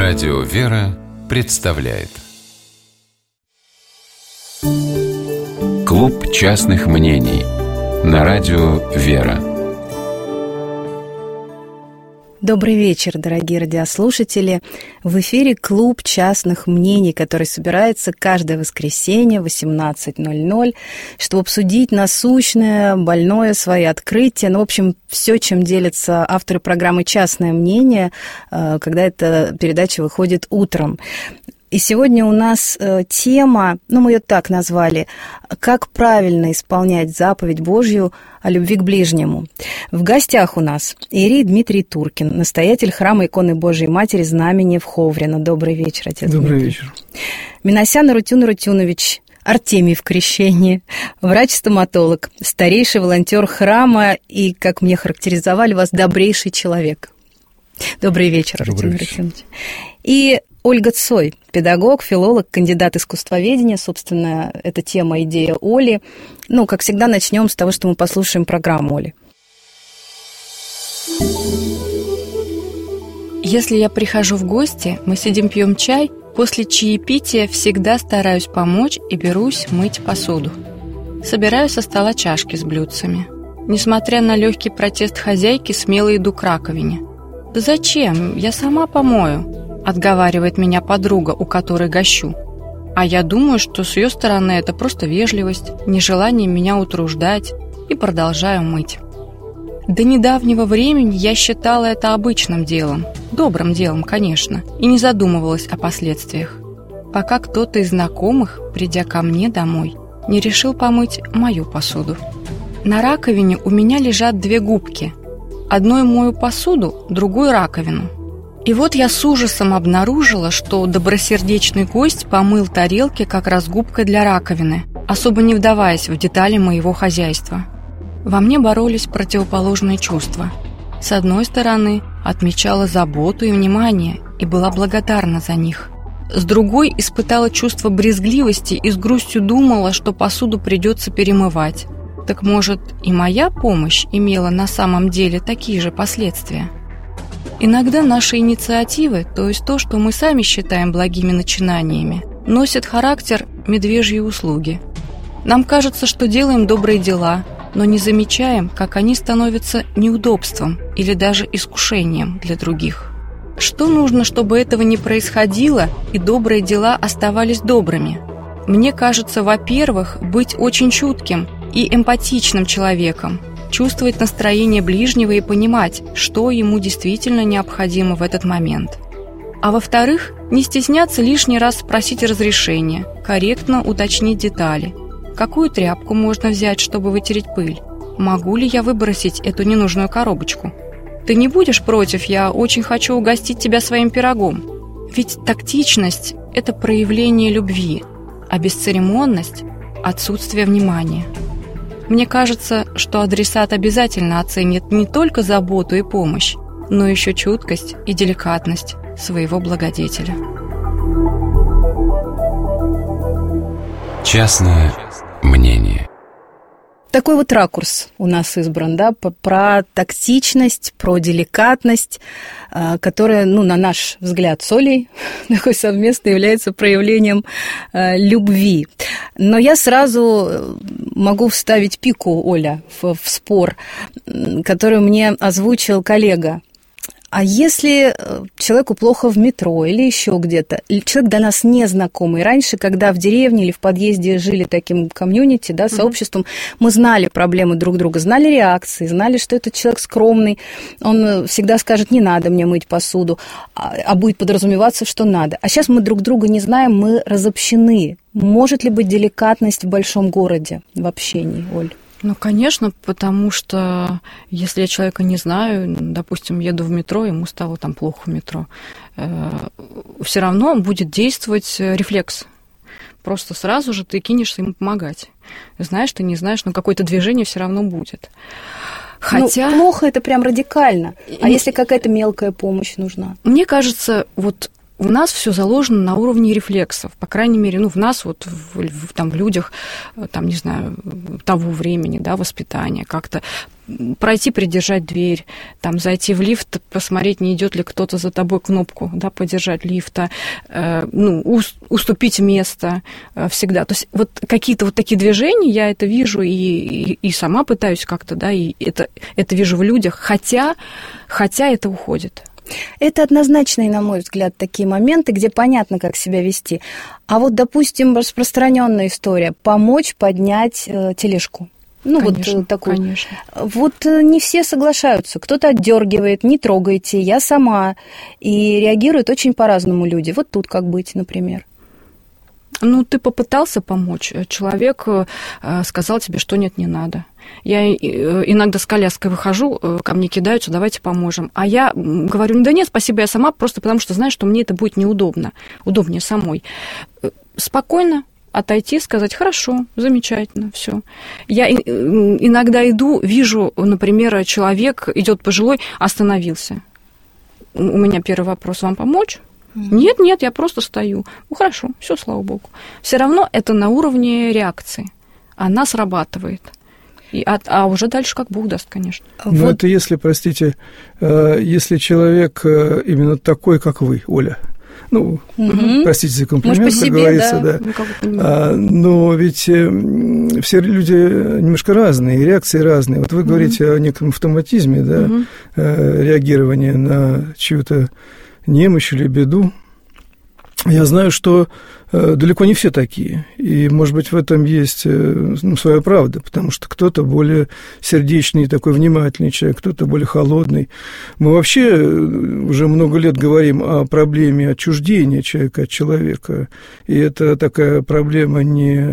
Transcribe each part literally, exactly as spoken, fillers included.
Радио «Вера» представляет Клуб частных мнений на радио «Вера». Добрый вечер, дорогие радиослушатели. В эфире Клуб частных мнений, который собирается каждое воскресенье в восемнадцать ноль ноль, чтобы обсудить насущное, больное, свои открытия. Ну, в общем, все, чем делятся авторы программы «Частное мнение», когда эта передача выходит утром. И сегодня у нас тема, ну, мы ее так назвали, «Как правильно исполнять заповедь Божью о любви к ближнему». В гостях у нас иерей Дмитрий Туркин, настоятель храма иконы Божией Матери Знамения в Ховрино. Добрый вечер, отец Добрый Дмитрий. вечер. Минасян Арутюн Арутюнович, Артемий в крещении, врач-стоматолог, старейший волонтер храма и, как мне характеризовали вас, добрейший человек. Добрый вечер, Арутюн Арутюнович. И Ольга Цой, педагог, филолог, кандидат искусствоведения. Собственно, это тема, идея Оли. Ну, как всегда, начнем с того, что мы послушаем программу Оли. Если я прихожу в гости, мы сидим пьем чай, после чаепития всегда стараюсь помочь и берусь мыть посуду. Собираю со стола чашки с блюдцами. Несмотря на легкий протест хозяйки, смело иду к раковине. «Да зачем? Я сама помою», — отговаривает меня подруга, у которой гощу. А я думаю, что с ее стороны это просто вежливость, нежелание меня утруждать, и продолжаю мыть. До недавнего времени я считала это обычным делом, добрым делом, конечно, и не задумывалась о последствиях, пока кто-то из знакомых, придя ко мне домой, не решил помыть мою посуду. На раковине у меня лежат две губки. Одной мою посуду, другой раковину. И вот я с ужасом обнаружила, что добросердечный гость помыл тарелки как раз губкой для раковины, особо не вдаваясь в детали моего хозяйства. Во мне боролись противоположные чувства. С одной стороны, отмечала заботу и внимание и была благодарна за них. С другой, испытала чувство брезгливости и с грустью думала, что посуду придется перемывать. Так может, и моя помощь имела на самом деле такие же последствия? Иногда наши инициативы, то есть то, что мы сами считаем благими начинаниями, носят характер медвежьей услуги. Нам кажется, что делаем добрые дела, но не замечаем, как они становятся неудобством или даже искушением для других. Что нужно, чтобы этого не происходило и добрые дела оставались добрыми? Мне кажется, во-первых, быть очень чутким и эмпатичным человеком, чувствовать настроение ближнего и понимать, что ему действительно необходимо в этот момент. А во-вторых, не стесняться лишний раз спросить разрешения, корректно уточнить детали. Какую тряпку можно взять, чтобы вытереть пыль? Могу ли я выбросить эту ненужную коробочку? Ты не будешь против, я очень хочу угостить тебя своим пирогом. Ведь тактичность – это проявление любви, а бесцеремонность – отсутствие внимания. Мне кажется, что адресат обязательно оценит не только заботу и помощь, но еще чуткость и деликатность своего благодетеля. Частное мнение. Такой вот ракурс у нас избран, да, про тактичность, про деликатность, которая, ну, на наш взгляд, с Олей такой совместно является проявлением любви. Но я сразу могу вставить пику, Оля, в, в спор, который мне озвучил коллега. А если человеку плохо в метро или еще где-то, человек для нас незнакомый, раньше, когда в деревне или в подъезде жили таким комьюнити, да, сообществом, мы знали проблемы друг друга, знали реакции, знали, что этот человек скромный, он всегда скажет, не надо мне мыть посуду, а, а будет подразумеваться, что надо. А сейчас мы друг друга не знаем, мы разобщены. Может ли быть деликатность в большом городе в общении, Оль? Ну, конечно, потому что если я человека не знаю, допустим, еду в метро, ему стало там плохо в метро, э, все равно будет действовать рефлекс. Просто сразу же ты кинешься ему помогать. Знаешь, ты не знаешь, но какое-то движение все равно будет. Хотя... Ну, плохо это прям радикально. А и... если какая-то мелкая помощь нужна? Мне кажется, вот у нас все заложено на уровне рефлексов, по крайней мере, ну, в нас, вот, в, в, там, в людях, там, не знаю, того времени, да, воспитания, как-то пройти, придержать дверь, там, зайти в лифт, посмотреть, не идет ли кто-то за тобой, кнопку, да, подержать лифта, э, ну, ус, уступить место э, всегда. То есть вот какие-то вот такие движения, я это вижу и, и, и сама пытаюсь как-то, да, и это, это вижу в людях, хотя, хотя это уходит. Это однозначные, на мой взгляд, такие моменты, где понятно, как себя вести. А вот, допустим, распространенная история – помочь поднять э, тележку. Ну, конечно, вот такую. Конечно. Вот не все соглашаются. Кто-то отдергивает, не трогайте, я сама. И реагируют очень по-разному люди. Вот тут как быть, например? Ну, ты попытался помочь. Человек сказал тебе, что нет, не надо. Я иногда с коляской выхожу, ко мне кидаются, давайте поможем. А я говорю, да нет, спасибо, я сама, просто потому что знаю, что мне это будет неудобно. Удобнее самой. Спокойно отойти, сказать, хорошо, замечательно, все. Я иногда иду, вижу, например, человек идет пожилой, остановился. У меня первый вопрос, вам помочь? Mm-hmm. Нет, нет, я просто стою. Ну, хорошо, все, слава богу. Все равно это на уровне реакции. Она срабатывает. И, а, а уже дальше как Бог даст, конечно. Ну, вот. Это если, простите, если человек именно такой, как вы, Оля. Ну, угу. простите за комплимент, Может, по себе, как говорится, да. да. Ну, а, но ведь э, все люди немножко разные, реакции разные. Вот вы угу. говорите о неком автоматизме, да, угу. э, реагирования на чью-то немощь или беду. Я знаю, что э, далеко не все такие, и, может быть, в этом есть э, ну, своя правда, потому что кто-то более сердечный, такой внимательный человек, кто-то более холодный. Мы вообще уже много лет говорим о проблеме отчуждения человека от человека, и это такая проблема не,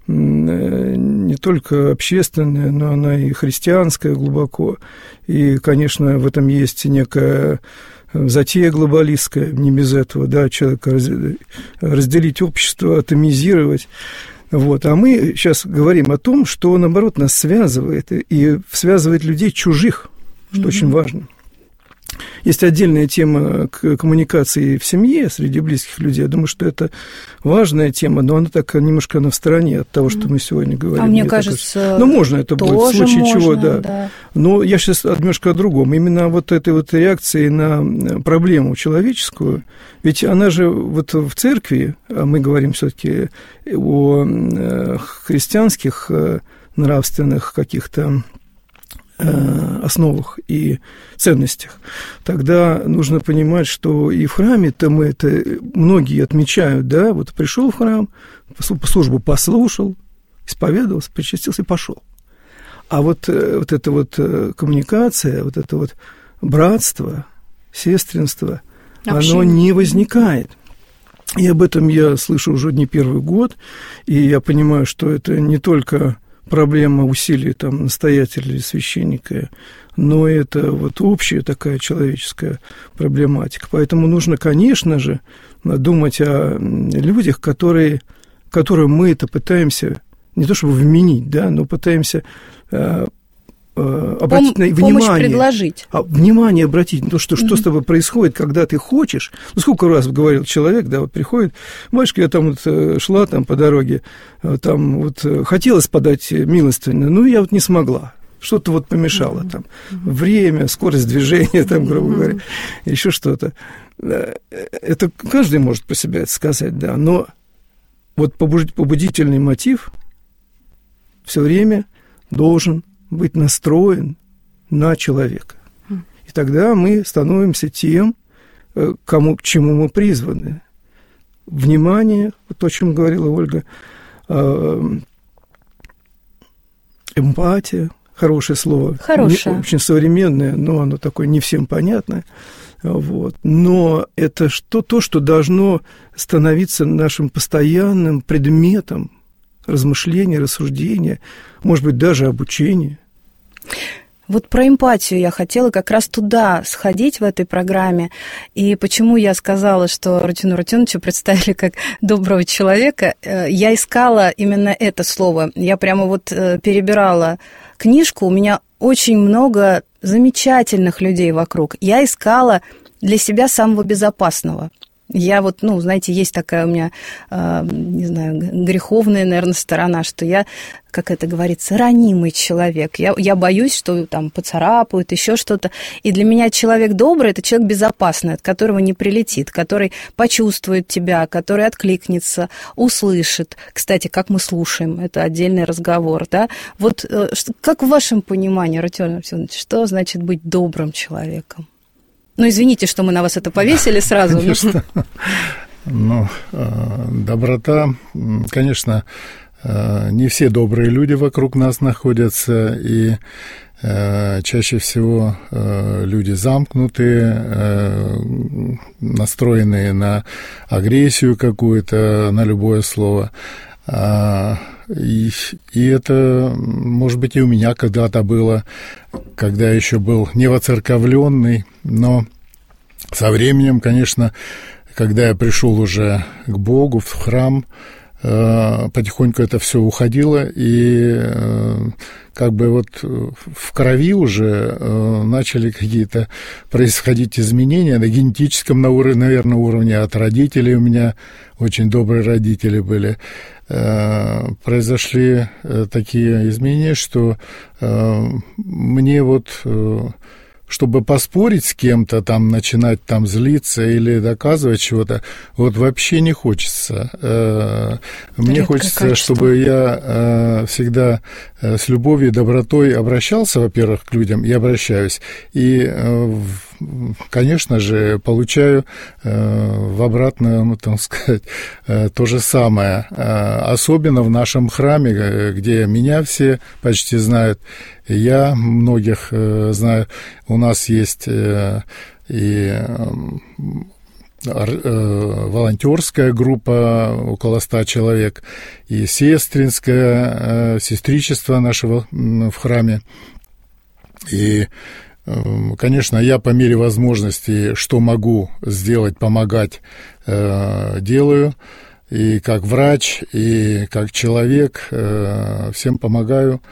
не только общественная, но она и христианская глубоко, и, конечно, в этом есть некая затея глобалистская, не без этого, да, человека разделить общество, атомизировать. Вот. А мы сейчас говорим о том, что, наоборот, нас связывает, и связывает людей чужих, что mm-hmm. очень важно. Есть отдельная тема к коммуникации в семье среди близких людей. Я думаю, что это важная тема, но она так немножко она в стороне от того, что мы сегодня говорим. А мне, мне кажется, кажется, ну, можно это будет, в случае можно, чего, да. да. Но я сейчас немножко о другом. Именно вот этой вот реакции на проблему человеческую, ведь она же вот в церкви, а мы говорим все-таки о христианских нравственных каких-то основах и ценностях, тогда нужно понимать, что и в храме-то мы это многие отмечают, да, вот пришел в храм, службу послушал, исповедовался, причастился и пошел. А вот, вот эта вот коммуникация, вот это вот братство, сестринство, общение, оно не возникает. И об этом я слышу уже не первый год, и я понимаю, что это не только проблема усилий там, настоятеля или священника, но это вот общая такая человеческая проблематика. Поэтому нужно, конечно же, думать о людях, которые, которым мы это пытаемся не то чтобы вменить, да, но пытаемся э, э, обратить Пом- на внимание. Помощь предложить. А, внимание обратить на то, что, mm-hmm. что с тобой происходит, когда ты хочешь. Ну, сколько раз говорил человек, да, вот приходит, батюшка, я там вот шла там по дороге, там вот хотелось подать милостыню, но я вот не смогла. Что-то вот помешало mm-hmm. там. Время, скорость движения, там, грубо mm-hmm. говоря, еще что-то. Это каждый может про себя это сказать, да, но вот побудительный мотив все время должен быть настроен на человека. И тогда мы становимся тем, кому, к чему мы призваны. Внимание, то, о чем говорила Ольга, эмпатия, хорошее слово. Хорошее. Очень современное, но оно такое не всем понятное. Вот. Но это что, то, что должно становиться нашим постоянным предметом размышления, рассуждения, может быть, даже обучения. Вот про эмпатию я хотела как раз туда сходить в этой программе. И почему я сказала, что Рутину Рутиновича представили как доброго человека, я искала именно это слово. Я прямо вот перебирала книжку, у меня очень много замечательных людей вокруг. Я искала для себя самого безопасного. Я вот, ну, знаете, есть такая у меня, э, не знаю, греховная, наверное, сторона, что я, как это говорится, ранимый человек. Я, я боюсь, что там поцарапают, еще что-то. И для меня человек добрый – это человек безопасный, от которого не прилетит, который почувствует тебя, который откликнется, услышит. Кстати, как мы слушаем, это отдельный разговор, да? Вот э, как в вашем понимании, Родион Артемович, что значит быть добрым человеком? Ну, извините, что мы на вас это повесили сразу. Конечно. Ну, доброта, конечно, не все добрые люди вокруг нас находятся, и чаще всего люди замкнутые, настроенные на агрессию какую-то, на любое слово. И, и это, может быть, и у меня когда-то было, когда я еще был не воцерковленный, но со временем, конечно, когда я пришел уже к Богу, в храм, потихоньку это все уходило, и как бы вот в крови уже начали какие-то происходить изменения на генетическом, наверное, уровне от родителей. У меня очень добрые родители были. Произошли такие изменения, что мне вот, чтобы поспорить с кем-то, там, начинать там злиться или доказывать чего-то, вот вообще не хочется. Мне редкое хочется, качество. чтобы я всегда с любовью и добротой обращался, во-первых, к людям, и обращаюсь, и, конечно же, получаю в обратную, ну, так сказать, то же самое. Особенно в нашем храме, где меня все почти знают, я многих знаю. У нас есть и волонтерская группа, около ста человек, и сестринское, сестричество нашего в храме. И, конечно, я по мере возможности, что могу сделать, помогать, делаю. И как врач, и как человек всем помогаю.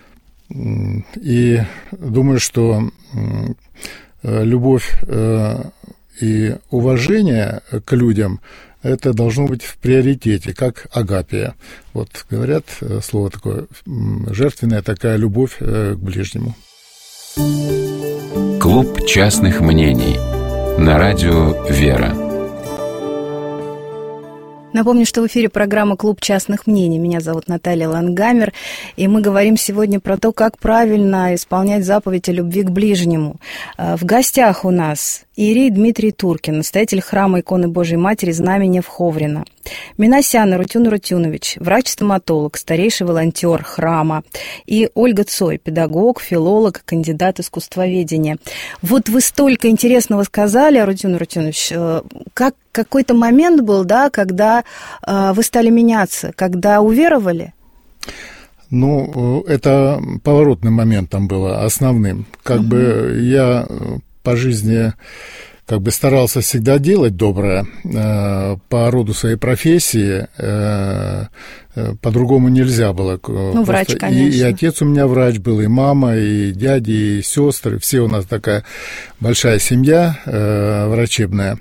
И думаю, что любовь и уважение к людям – это должно быть в приоритете, как агапия. Вот говорят слово такое, жертвенная такая любовь к ближнему. Клуб частных мнений на радио «Вера». Напомню, что в эфире программа «Клуб частных мнений». Меня зовут Наталья Лангамер, и мы говорим сегодня про то, как правильно исполнять заповедь о любви к ближнему. В гостях у нас иерей Дмитрий Туркин, настоятель храма иконы Божией Матери Знамения в Ховрино. Минасян Арутюн Арутюнович, врач-стоматолог, старейший волонтер храма. И Ольга Цой, педагог, филолог, кандидат искусствоведения. Вот вы столько интересного сказали, Арутюн Арутюнович. Как какой-то момент был, да, когда э, вы стали меняться, когда уверовали? Ну, это поворотным моментом было, основным. Как угу. бы я по жизни как бы старался всегда делать доброе, э, по роду своей профессии, э, э, по-другому нельзя было. Ну, врач, конечно. И, и отец у меня врач был, и мама, и дяди, и сестры, все у нас такая большая семья э, врачебная.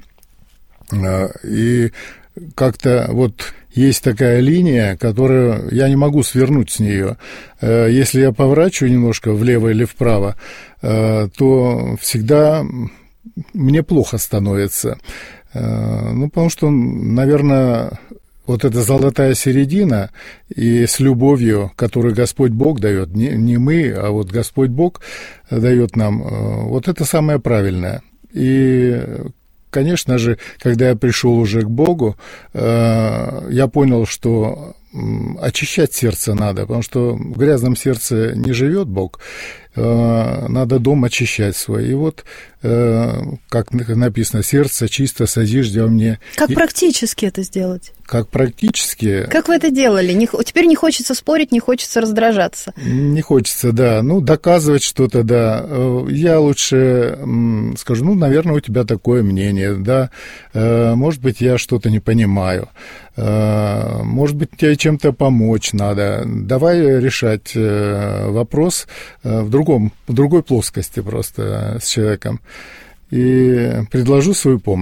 И как-то вот есть такая линия, которую я не могу свернуть с нее. Если я поворачиваю немножко влево или вправо, то всегда мне плохо становится. Ну, потому что, наверное, вот эта золотая середина, и с любовью, которую Господь Бог дает, не, не мы, а вот Господь Бог дает нам, вот это самое правильное. И конечно же, когда я пришел уже к Богу, я понял, что очищать сердце надо, потому что в грязном сердце не живет Бог, надо дом очищать свой. И вот, как написано, сердце чисто созижди во мне. Как и... практически это сделать? Как практически... Как вы это делали? Не... Теперь не хочется спорить, не хочется раздражаться. Не хочется, да. Ну, доказывать что-то, да. Я лучше скажу, ну, наверное, у тебя такое мнение, да. Может быть, я что-то не понимаю. Может быть, тебе чем-то помочь надо. Давай решать вопрос в другом, в другой плоскости просто с человеком. И предложу свою помощь.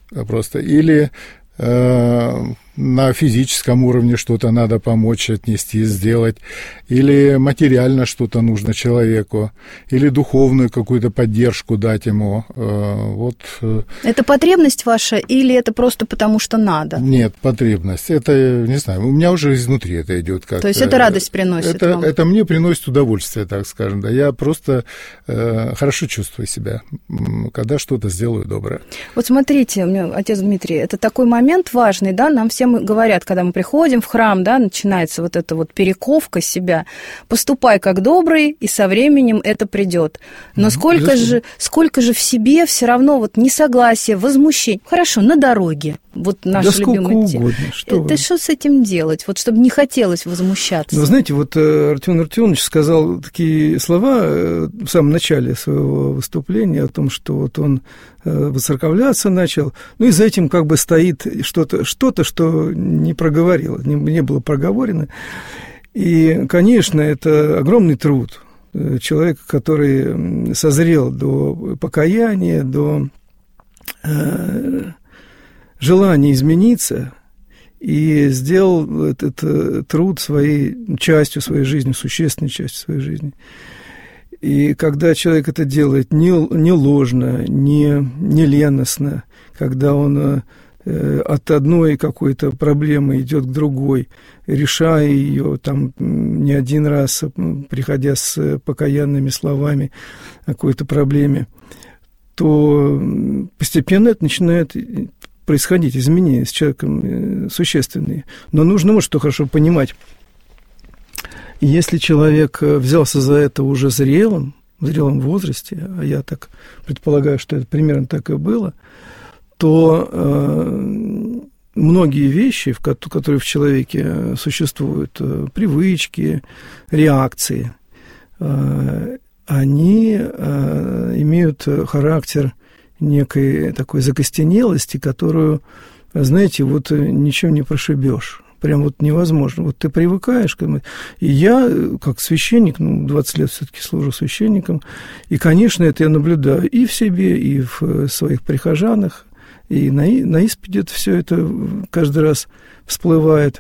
просто. Или э, на физическом уровне что-то надо помочь, отнести, сделать, или материально что-то нужно человеку, или духовную какую-то поддержку дать ему. Вот. Это потребность ваша или это просто потому, что надо? Нет, потребность. Это, не знаю, у меня уже изнутри это идет как-то. То есть это радость приносит это, вам? Это мне приносит удовольствие, так скажем. Да. Я просто э, хорошо чувствую себя, когда что-то сделаю доброе. Вот смотрите, у меня, отец Дмитрий, это такой момент важный, да, нам всем говорят, когда мы приходим в храм, да, начинается вот эта вот перековка себя. Поступай как добрый, и со временем это придет. Но mm-hmm. сколько же, сколько же в себе все равно вот несогласие, возмущение. Хорошо, на дороге. Вот наша да любимая тема. Что это что с этим делать? Вот чтобы не хотелось возмущаться. Вы знаете, вот Артём Артёмович сказал такие слова в самом начале своего выступления о том, что вот он воцерковляться начал, ну и за этим как бы стоит что-то, что-то, что не проговорило, не, не было проговорено. И, конечно, это огромный труд человека, который созрел до покаяния, до э, желания измениться, и сделал этот труд своей частью своей жизни, существенной частью своей жизни. И когда человек это делает не, не ложно, не, не леностно, когда он э, от одной какой-то проблемы идет к другой, решая ее там не один раз, приходя с покаянными словами о какой-то проблеме, то постепенно это начинает происходить, изменения с человеком существенные. Но нужно вот что хорошо понимать. Если человек взялся за это уже зрелым, в зрелом возрасте, а я так предполагаю, что это примерно так и было, то э, многие вещи, которые в человеке существуют, привычки, реакции, э, они э, имеют характер некой такой закостенелости, которую, знаете, вот ничем не прошибешь. Прям вот невозможно. Вот ты привыкаешь к этому. И я, как священник, ну, двадцать лет все-таки служу священником, и, конечно, это я наблюдаю и в себе, и в своих прихожанах, и на, на исповеди это все это каждый раз всплывает.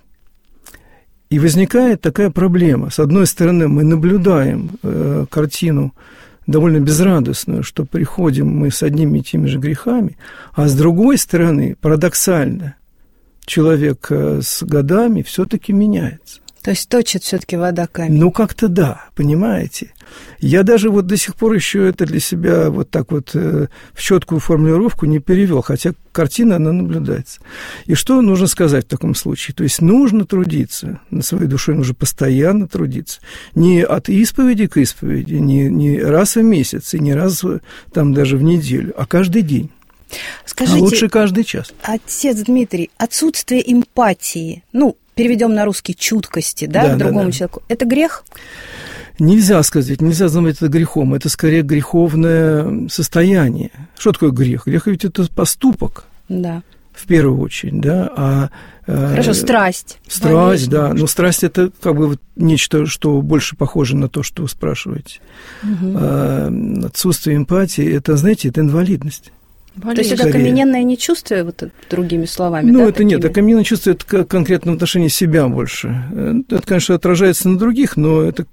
И возникает такая проблема. С одной стороны, мы наблюдаем э, картину довольно безрадостную, что приходим мы с одними и теми же грехами, а с другой стороны, парадоксально, человек с годами все-таки меняется. То есть точит все-таки вода камень. Ну, как-то да, понимаете. Я даже вот до сих пор еще это для себя вот так вот э, в четкую формулировку не перевел, хотя картина, она наблюдается. И что нужно сказать в таком случае? То есть нужно трудиться над своей душой, нужно постоянно трудиться. Не от исповеди к исповеди, не, не раз в месяц, и не раз там даже в неделю, а каждый день. Скажите, а лучше каждый час. Отец Дмитрий, отсутствие эмпатии, ну, переведем на русский чуткости, да, да к другому да, да. человеку, это грех? Нельзя сказать, нельзя назвать это грехом, это скорее греховное состояние. Что такое грех? Грех ведь это поступок, да. в первую очередь, да, а... Хорошо, страсть. Страсть, да, но страсть это как бы вот нечто, что больше похоже на то, что вы спрашиваете. Угу. А, отсутствие эмпатии, это, знаете, это инвалидность. Болезнь. То есть это окамененное нечувствие, вот другими словами, ну, да? это такими? Нет, окамененное чувство – это конкретно в отношении себя больше. Это, конечно, отражается на других, но это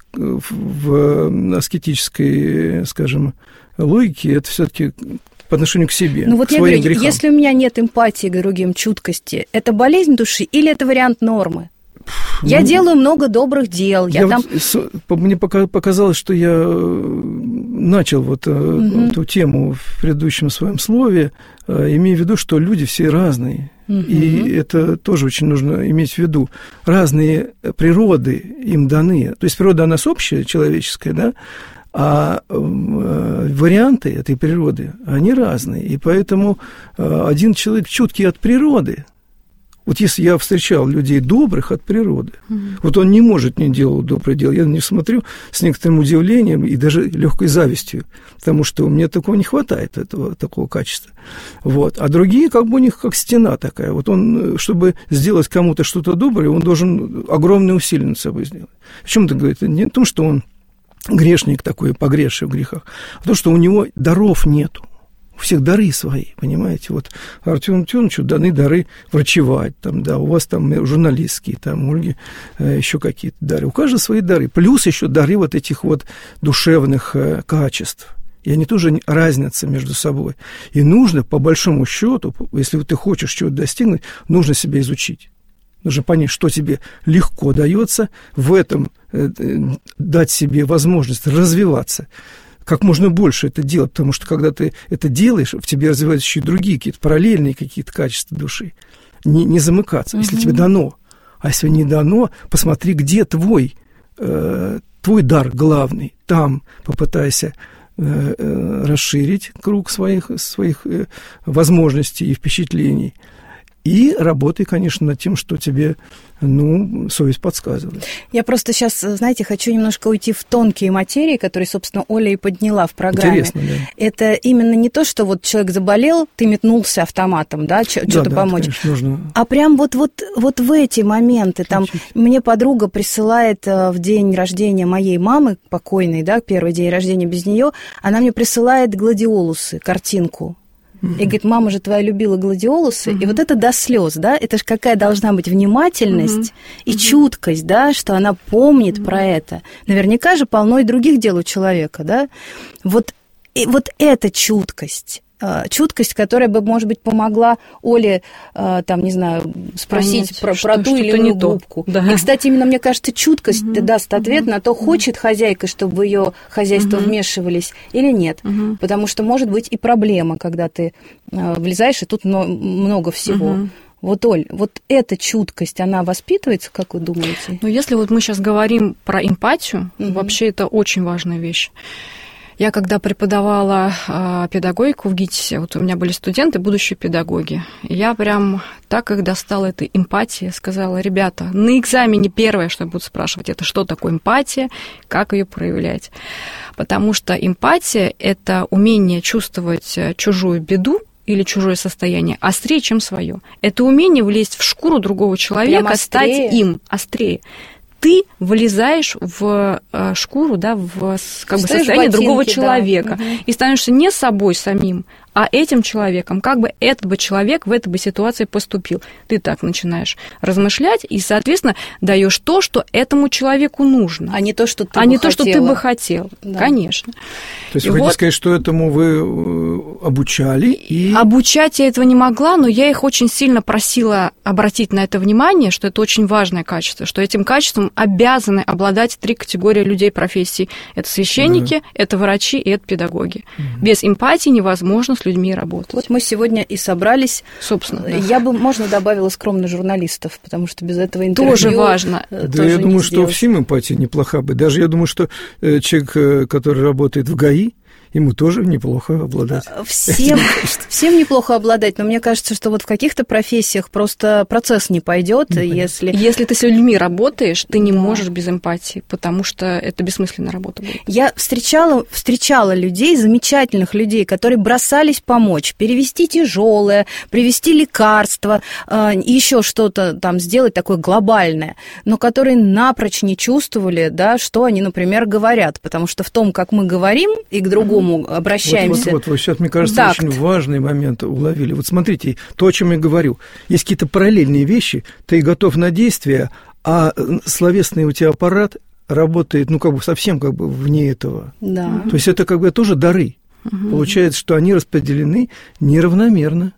в аскетической, скажем, логике, это все-таки по отношению к себе, ну, вот к я своим говорю, грехам. Если у меня нет эмпатии к другим, чуткости, это болезнь души или это вариант нормы? Я ну, делаю много добрых дел. Я я там... вот, мне показалось, что я начал вот угу. эту тему в предыдущем своем слове, имея в виду, что люди все разные. Угу. И это тоже очень нужно иметь в виду. Разные природы им даны. То есть природа у нас общая, человеческая, да? А варианты этой природы, они разные. И поэтому один человек чуткий от природы. Вот если я встречал людей добрых от природы, mm-hmm. вот он не может не делать доброе дело. Я на них смотрю с некоторым удивлением и даже легкой завистью, потому что у меня такого не хватает, этого, такого качества. Вот. А другие, как бы у них как стена такая. Вот он, чтобы сделать кому-то что-то доброе, он должен огромные усилия над собой сделать. О чем это говорит? Не о том, что он грешник такой, погрешивший в грехах, а то, что у него даров нету. У всех дары свои, понимаете? Вот Артёму Тёмовичу даны дары врачевать, там, да, у вас там журналистские, там, у Ольги э, еще какие-то дары. У каждого свои дары. Плюс еще дары вот этих вот душевных э, качеств. И они тоже разнятся между собой. И нужно, по большому счету, если ты хочешь чего-то достигнуть, нужно себя изучить. Нужно понять, что тебе легко дается, в этом э, дать себе возможность развиваться, как можно больше это делать, потому что когда ты это делаешь, в тебе развиваются еще и другие какие-то параллельные какие-то качества души. Не, не замыкаться, если mm-hmm. тебе дано. А если не дано, посмотри, где твой, э, твой дар главный. Там попытайся расширить круг своих, своих возможностей и впечатлений. И работай, конечно, над тем, что тебе, ну, совесть подсказывает. Я просто сейчас, знаете, хочу немножко уйти в тонкие материи, которые, собственно, Оля и подняла в программе. Интересно, да. Это именно не то, что вот человек заболел, ты метнулся автоматом, да, что-то да, да, помочь. Это, конечно, нужно... А прям вот, вот, вот в эти моменты, там, мне подруга присылает в день рождения моей мамы, покойной, да, первый день рождения без нее, она мне присылает гладиолусы, картинку. И говорит, мама же твоя любила гладиолусы. Mm-hmm. И вот это до слез, да, это же какая должна быть внимательность mm-hmm. и mm-hmm. чуткость, да, что она помнит mm-hmm. про это. Наверняка же полно и других дел у человека, да. Вот, и вот эта чуткость, чуткость, которая бы, может быть, помогла Оле, там, не знаю, спросить Понять, про, про ту или иную губку. Да. И, кстати, именно, мне кажется, чуткость угу. даст ответ угу. на то, хочет хозяйка, чтобы в ее хозяйство угу. вмешивались или нет. Угу. Потому что может быть и проблема, когда ты влезаешь, и тут много всего. Угу. Вот, Оль, вот эта чуткость, она воспитывается, как вы думаете? Ну, если вот мы сейчас говорим про эмпатию, угу. вообще это очень важная вещь. Я когда преподавала э, педагогику в ГИТИСе, вот у меня были студенты, будущие педагоги, и я прям так их достала этой эмпатии, сказала, ребята, на экзамене первое, что я буду спрашивать, это что такое эмпатия, как ее проявлять. Потому что эмпатия – это умение чувствовать чужую беду или чужое состояние острее, чем свое. Это умение влезть в шкуру другого человека, стать им острее. Ты влезаешь в шкуру, да, в как бы, состояние ботинки, другого человека, да. И становишься не собой самим, а этим человеком, как бы этот бы человек в этой бы ситуации поступил. Ты так начинаешь размышлять и, соответственно, даешь то, что этому человеку нужно. А не то, что ты а бы не хотела. то, что ты бы хотел. Да. Конечно. То есть вы хотите вот... сказать, что этому вы обучали? И... Обучать я этого не могла, но я их очень сильно просила обратить на это внимание, что это очень важное качество, что этим качеством обязаны обладать три категории людей профессий. Это священники, да. это врачи и это педагоги. Угу. Без эмпатии невозможно с людьми работать. Вот мы сегодня и собрались. Собственно, да. Я бы, можно, добавила скромно журналистов, потому что без этого интервью... Тоже важно. Да, тоже я думаю, что всем эмпатия неплоха бы. Даже я думаю, что человек, который работает в ГАИ, ему тоже неплохо обладать. Всем, всем неплохо обладать, но мне кажется, что вот в каких-то профессиях просто процесс не пойдет, если... Если ты с людьми работаешь, ты не да. можешь без эмпатии, потому что это бессмысленная работа будет. Я встречала, встречала людей, замечательных людей, которые бросались помочь, перевести тяжелое, привезти лекарства, еще что-то там сделать такое глобальное, но которые напрочь не чувствовали, да, что они, например, говорят, потому что в том, как мы говорим и к другому обращаемся. Вот, вот, вот, сейчас, мне кажется, Такт. очень важный момент уловили. Вот смотрите, то, о чем я говорю. Есть какие-то параллельные вещи, ты готов на действие, а словесный у тебя аппарат работает, ну, как бы совсем как бы вне этого. Да. То есть это как бы тоже дары. Угу. Получается, что они распределены неравномерно.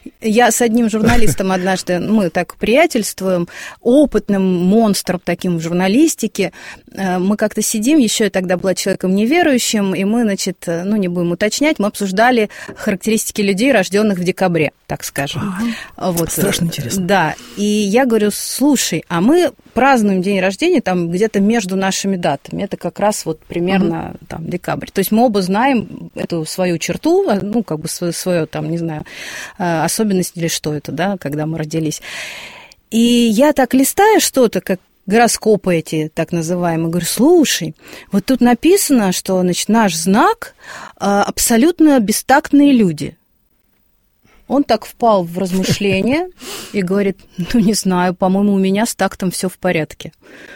Я с одним журналистом однажды, мы так приятельствуем, опытным монстром таким в журналистике, мы как-то сидим, еще я тогда была человеком неверующим, и мы, значит, ну, не будем уточнять, мы обсуждали характеристики людей, рожденных в декабре, так скажем. Ага. Вот. Страшно интересно. Да, и я говорю, слушай, а мы празднуем день рождения там где-то между нашими датами, это как раз вот примерно угу. там декабрь, то есть мы оба знаем эту свою черту, ну, как бы свое, свое там, не знаю, особенность или что это, да, когда мы родились. И я так листаю что-то, как гороскопы эти, так называемые, говорю, слушай, вот тут написано, что, значит, наш знак абсолютно бестактные люди. Он так впал в размышления и говорит, ну, не знаю, по-моему, у меня с тактом все в порядке.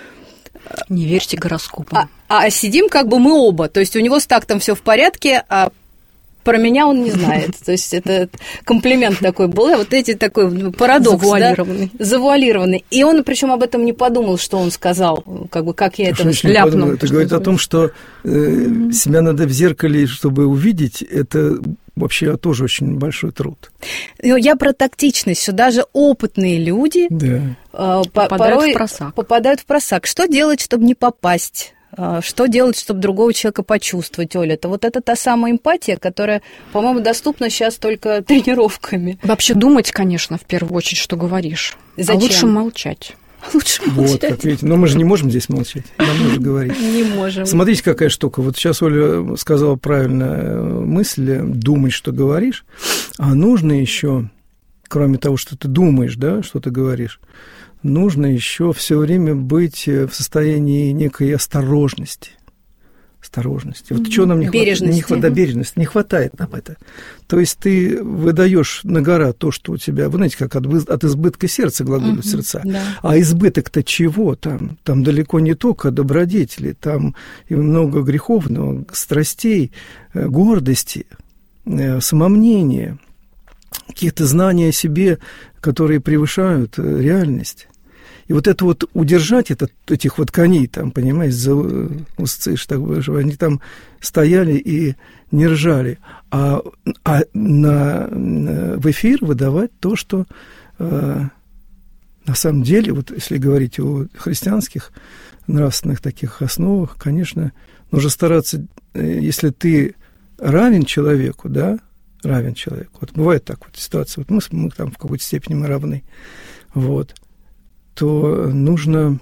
Не верьте гороскопам. А, а сидим как бы мы оба, то есть у него с тактом все в порядке, а про меня он не знает. То есть это комплимент такой был. Вот эти такой парадокс, завуалированный. Да? Завуалированный. И он, причем, об этом не подумал, что он сказал, как бы, как я это ляпнул. Это говорит о том, что э, mm-hmm. себя надо в зеркале, чтобы увидеть, это вообще тоже очень большой труд. Я про тактичность, что даже опытные люди да. э, попадают порой в просак. попадают в просак. Что делать, чтобы не попасть? Что делать, чтобы другого человека почувствовать, Оля? Это вот это та самая эмпатия, которая, по-моему, доступна сейчас только тренировками. Вообще думать, конечно, в первую очередь, что говоришь. Зачем? А лучше молчать. Лучше молчать. Вот, как видите. Но мы же не можем здесь молчать. Нам нужно говорить. Не можем. Смотрите, какая штука. Вот сейчас Оля сказала правильную мысль, думать, что говоришь. А нужно еще, кроме того, что ты думаешь, да, что ты говоришь, нужно еще все время быть в состоянии некой осторожности. Осторожности. Вот чего нам не бережности. хватает? Не, да, бережности. Не хватает нам это. То есть ты выдаешь на гора то, что у тебя, вы знаете, как от, от избытка сердца глаголют uh-huh, сердца. Да. А избыток-то чего там? Там далеко не только добродетели, там и много греховного, страстей, гордости, самомнения, каких-то знаний о себе, которые превышают реальность. И вот это вот удержать это, этих вот коней там, понимаешь, за узцы, чтобы они там стояли и не ржали, а, а на, в эфир выдавать то, что э, на самом деле, вот если говорить о христианских нравственных таких основах, конечно, нужно стараться, если ты равен человеку, да, равен человеку, вот бывает так вот ситуация, вот мы, мы там в какой-то степени мы равны, вот, то нужно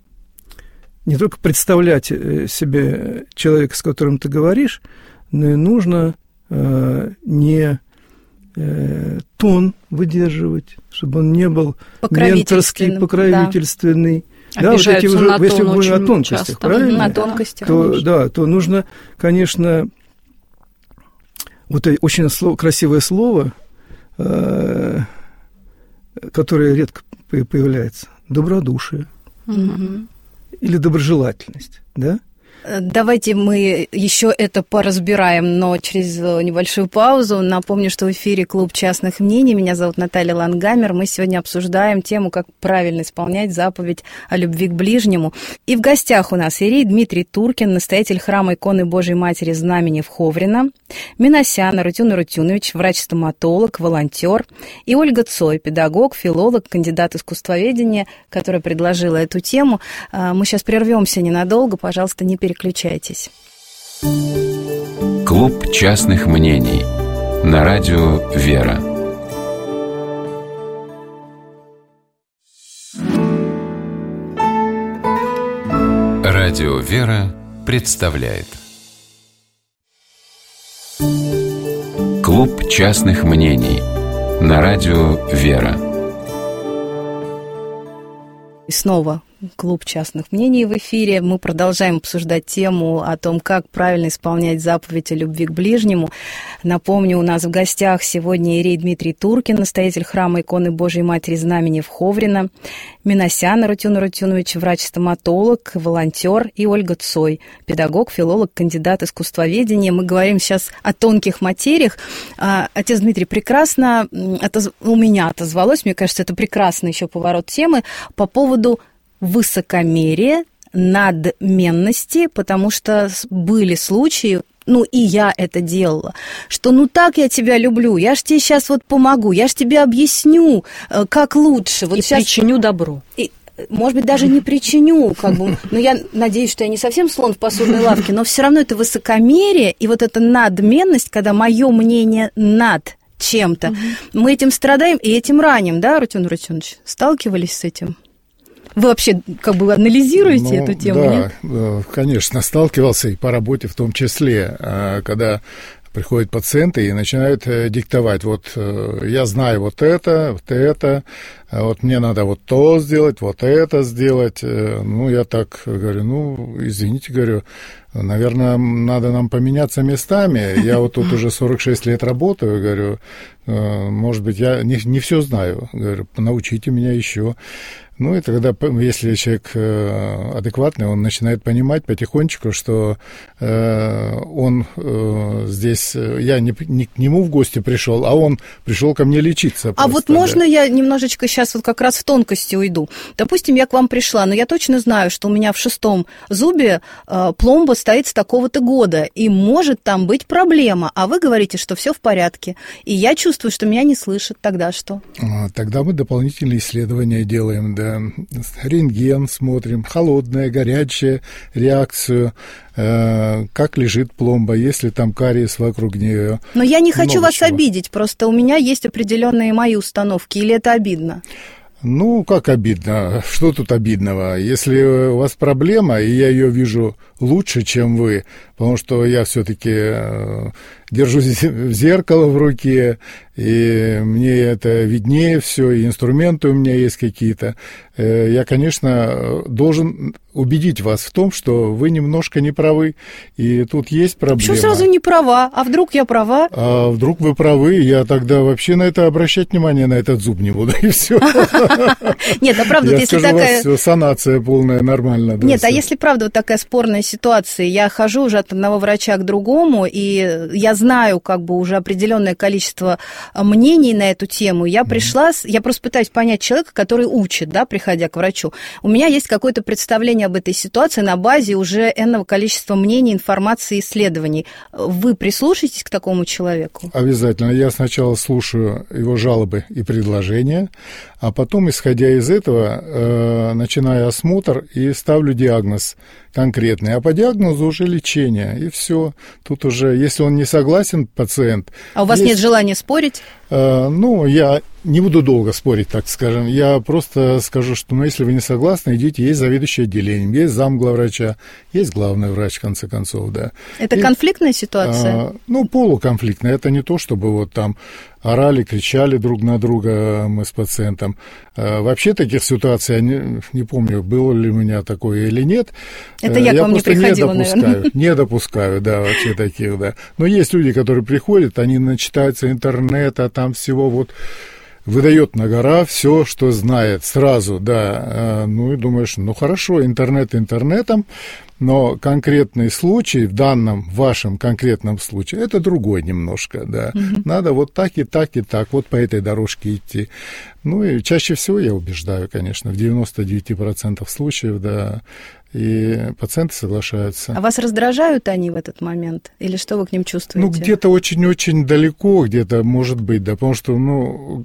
не только представлять себе человека, с которым ты говоришь, но и нужно э, не э, тон выдерживать, чтобы он не был менторский, покровительственный. Да, да, вот эти уже, на если мы говорим о тонкостях, часто. Правильно? На тонкостях, то, да, то нужно, конечно, вот очень слово, красивое слово, э, которое редко появляется, добродушие угу. или доброжелательность, да? Давайте мы еще это поразбираем, но через небольшую паузу. Напомню, что в эфире «Клуб частных мнений». Меня зовут Наталья Лангамер. Мы сегодня обсуждаем тему, как правильно исполнять заповедь о любви к ближнему. И в гостях у нас иерей Дмитрий Туркин, настоятель храма иконы Божией Матери Знамени в Ховрино, Минасян Арутюн Арутюнович, врач-стоматолог, волонтер, и Ольга Цой, педагог, филолог, кандидат искусствоведения, которая предложила эту тему. Мы сейчас прервемся ненадолго, пожалуйста, не переключайтесь. Переключайтесь. Клуб частных мнений на радио «Вера». Радио «Вера» представляет Клуб частных мнений на радио «Вера». И снова клуб частных мнений в эфире. Мы продолжаем обсуждать тему о том, как правильно исполнять заповедь о любви к ближнему. Напомню, у нас в гостях сегодня иерей Дмитрий Туркин, настоятель храма иконы Божией Матери Знамени в Ховрино, Минасян Арутюн Арутюнович, врач-стоматолог, волонтер, и Ольга Цой, педагог, филолог, кандидат искусствоведения. Мы говорим сейчас о тонких материях. Отец Дмитрий, прекрасно отоз... у меня отозвалось, мне кажется, это прекрасный еще поворот темы по поводу высокомерия, надменности, потому что были случаи, ну и я это делала, что ну так я тебя люблю, я ж тебе сейчас вот помогу, я ж тебе объясню, как лучше. Вот и сейчас... причиню добро. И, может быть, даже не причиню, как бы, но я надеюсь, что я не совсем слон в посудной лавке, но все равно это высокомерие и вот эта надменность, когда мое мнение над чем-то. Угу. Мы этим страдаем и этим раним, да, Арутюн Арутюнович? Сталкивались с этим? Вы вообще как бы анализируете ну, эту тему, да, нет? Конечно, сталкивался и по работе в том числе, когда приходят пациенты и начинают диктовать, вот я знаю вот это, вот это, вот мне надо вот то сделать, вот это сделать. Ну, я так говорю, ну, извините, говорю, наверное, надо нам поменяться местами. Я вот тут уже сорок шесть лет работаю, говорю, может быть, я не, не все знаю, говорю, научите меня еще. Ну, и тогда, если человек адекватный, он начинает понимать потихонечку, что он здесь, я не, не к нему в гости пришел, а он пришел ко мне лечиться. А просто, вот да. можно я немножечко сейчас вот как раз в тонкости уйду? Допустим, я к вам пришла, но я точно знаю, что у меня в шестом зубе э, пломба стоит с такого-то года, и может там быть проблема, а вы говорите, что все в порядке, и я чувствую, что меня не слышат, тогда что? Тогда мы дополнительные исследования делаем, да, рентген смотрим, холодная, горячая реакцию, э, как лежит пломба, есть ли там кариес вокруг нее. Но я не хочу Много вас чего. обидеть, просто у меня есть определенные мои установки, или это обидно? Ну, как обидно? Что тут обидного? Если у вас проблема, и я ее вижу лучше, чем вы, потому что я все-таки держу зеркало в руке, и мне это виднее все, и инструменты у меня есть какие-то, я, конечно, должен убедить вас в том, что вы немножко не правы, и тут есть проблема. Почему сразу не права? А вдруг я права? А вдруг вы правы, я тогда вообще на это обращать внимание, на этот зуб не буду, и все. Нет, а правда, если такая... все, санация полная, нормально. Нет, а если правда вот такая спорная ситуация, я хожу уже от одного врача к другому, и я знаю как бы уже определенное количество мнений на эту тему, я пришла, я просто пытаюсь понять человека, который учит, да, приходя к врачу. У меня есть какое-то представление об этой ситуации на базе уже энного количества мнений, информации, исследований. Вы прислушаетесь к такому человеку? Обязательно. Я сначала слушаю его жалобы и предложения, а потом, исходя из этого, э, начинаю осмотр и ставлю диагноз конкретный. А по диагнозу уже лечение, и все. Тут уже, если он не согласен, пациент... А у вас есть, нет желания спорить? Э, ну, я не буду долго спорить, так скажем. Я просто скажу, что, ну, если вы не согласны, идите, есть заведующий отделением, есть замглавврача, есть главный врач, в конце концов, да. Это и, конфликтная ситуация? Э, ну, полуконфликтная. Это не то, чтобы вот там орали, кричали друг на друга мы с пациентом. Э, вообще таких ситуаций, я не, не помню, было ли у меня такое или нет. Это я, я к вам не приходила, не допускаю, наверное. Не допускаю, да, вообще таких, да. Но есть люди, которые приходят, они начитаются интернета, там всего вот выдает на гора все, что знает сразу, да. Ну и думаешь, ну хорошо, интернет интернетом, но конкретный случай, в данном вашем конкретном случае, это другой немножко, да. Угу. Надо вот так и так и так, вот по этой дорожке идти. Ну и чаще всего я убеждаю, конечно, в девяносто девять процентов случаев, да, и пациенты соглашаются. А вас раздражают они в этот момент? Или что вы к ним чувствуете? Ну, где-то очень-очень далеко, где-то, может быть, да, потому что, ну,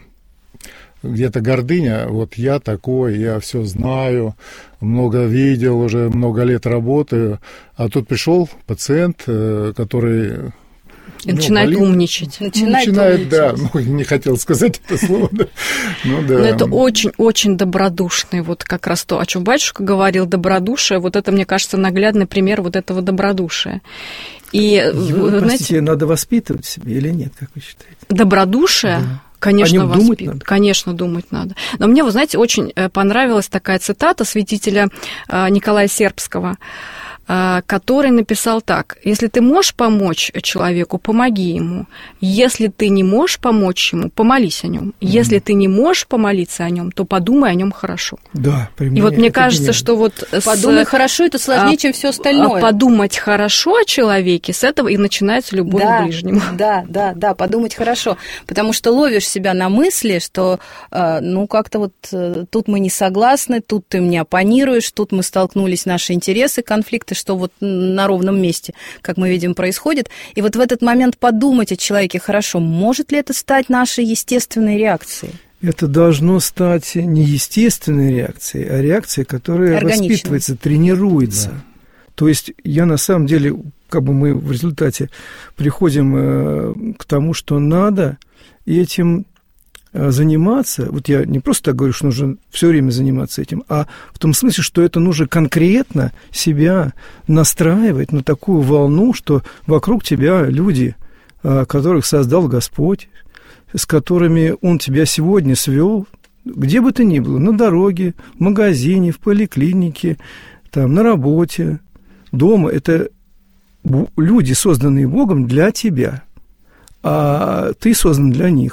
где-то гордыня, вот я такой, я все знаю, много видел, уже много лет работаю, а тут пришел пациент, который... И начинает болит, умничать. Начинает, начинает умничать. да, ну, не хотел сказать это слово, да. Ну, да. Но это очень-очень добродушный, вот как раз то, о чем батюшка говорил, добродушие, вот это, мне кажется, наглядный пример вот этого добродушия. И, Его, знаете, простите, надо воспитывать в себе или нет, как вы считаете? Добродушие? Да. Конечно, воспитывать. Конечно, думать надо. Но мне, вы знаете, очень понравилась такая цитата святителя Николая Сербского, который написал так: если ты можешь помочь человеку, помоги ему. Если ты не можешь помочь ему, помолись о нем. Если mm-hmm. ты не можешь помолиться о нем, то подумай о нем хорошо. Да, и вот мне кажется, гениально. Что вот подумай с, хорошо, это сложнее, а, чем все остальное. Подумать хорошо о человеке, с этого и начинается любовь да, к ближнему. Да, да, да, подумать хорошо, потому что ловишь себя на мысли, что ну как-то вот тут мы не согласны, тут ты мне оппонируешь, тут мы столкнулись, наши интересы, конфликты, что вот на ровном месте, как мы видим, происходит. И вот в этот момент подумать о человеке хорошо, может ли это стать нашей естественной реакцией? Это должно стать не естественной реакцией, а реакцией, которая воспитывается, тренируется. Да. То есть я на самом деле, как бы мы в результате приходим к тому, что надо этим заниматься, вот я не просто так говорю, что нужно все время заниматься этим, а в том смысле, что это нужно конкретно себя настраивать на такую волну, что вокруг тебя люди, которых создал Господь, с которыми Он тебя сегодня свел, где бы то ни было, на дороге, в магазине, в поликлинике, там, на работе, дома, это люди, созданные Богом для тебя, а ты создан для них.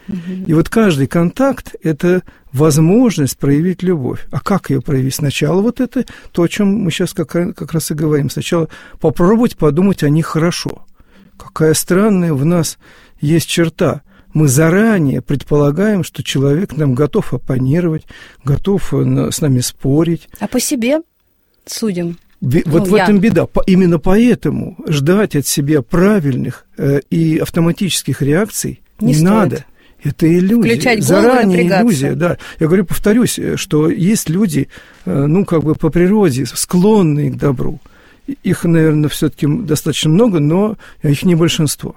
Угу. И вот каждый контакт – это возможность проявить любовь. А как ее проявить? Сначала вот это, то, о чем мы сейчас как, как раз и говорим. Сначала попробовать подумать о них хорошо. Какая странная в нас есть черта. Мы заранее предполагаем, что человек нам готов оппонировать, готов с нами спорить. А по себе судим. Вот ну, в я. этом беда. Именно поэтому ждать от себя правильных э, и автоматических реакций не, не надо. Это иллюзия. Включать голову, заранее напрягаться. Иллюзия, да. Я говорю, повторюсь, что есть люди, э, ну, как бы по природе склонные к добру. Их, наверное, все-таки достаточно много, но их не большинство.